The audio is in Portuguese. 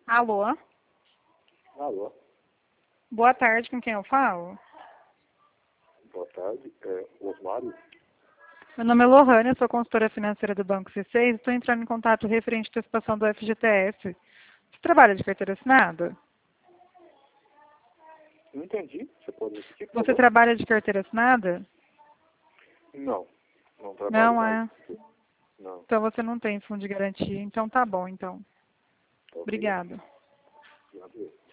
Alô? Alô, Boa tarde, com quem eu falo? boa tarde. Osmário? Meu nome é Lohane, sou consultora financeira do Banco C6 e estou entrando em contato referente à antecipação do FGTS. Você trabalha de carteira assinada? Não entendi. Você pode repetir, por Você favor? trabalha de carteira assinada? Não, não trabalho Não mais. é. Não, Então você não tem fundo de garantia. Então tá bom, então. ok. Obrigada. Obrigado.